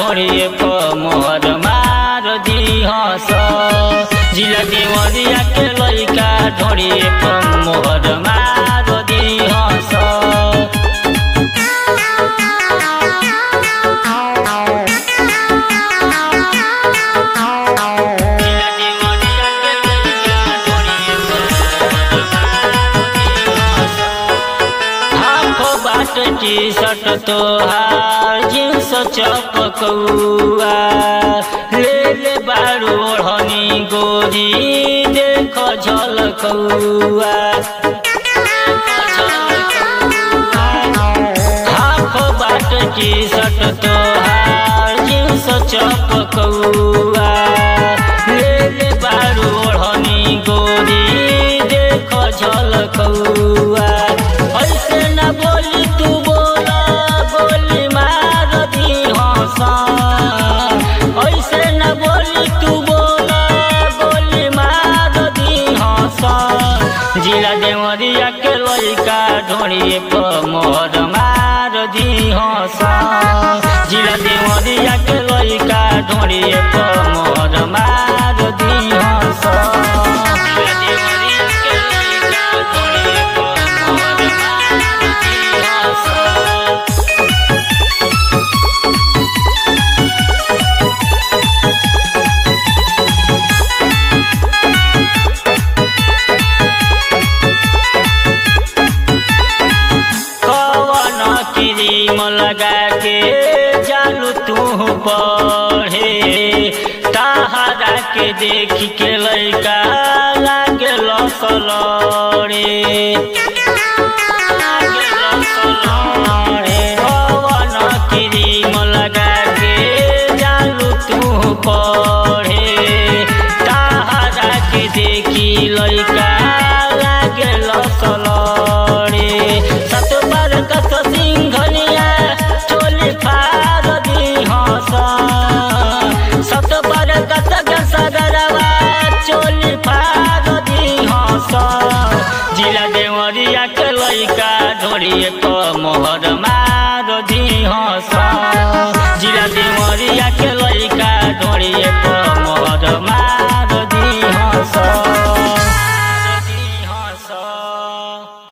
ढोड़िए पर मोहर मार दिहस। जिला देवरिया के लइका ढोड़िए पर मोहर मार दिहस। टी शर्ट तोहार जींस चपकौआ ले ले बारू ओढ़नी गोरी देख झलकौआ। हाफ बाट टी शर्ट तोहार जींस चपकौआ ले ले बारू ओढ़नी गोरी देख झलकौआ। ऐसे न बोली तू बोला गोली मार दिहस। ऐसे न बोली तू बोला गोली मार दिहस। जिला देवरिया के लइका ढोड़िए पर मोहर मार दिहस। जिला देवरिया के लइका ढोड़िए पर मोहर मार दिहस। लगा के जालू तू पढ़े ताहरा के देख के लइका लागे लसलड़े। पवन क्रीम लगा के जालू तू पढ़े ताहरा के देखी लइका लागे लसलड़े। सतबार कस सिंघनिया चोली फार दिहस। सतबार कस गसगरवा चोली फार दिहस। जिला देवरिया के लइका ढोड़िए पर मोहर मार दिहस।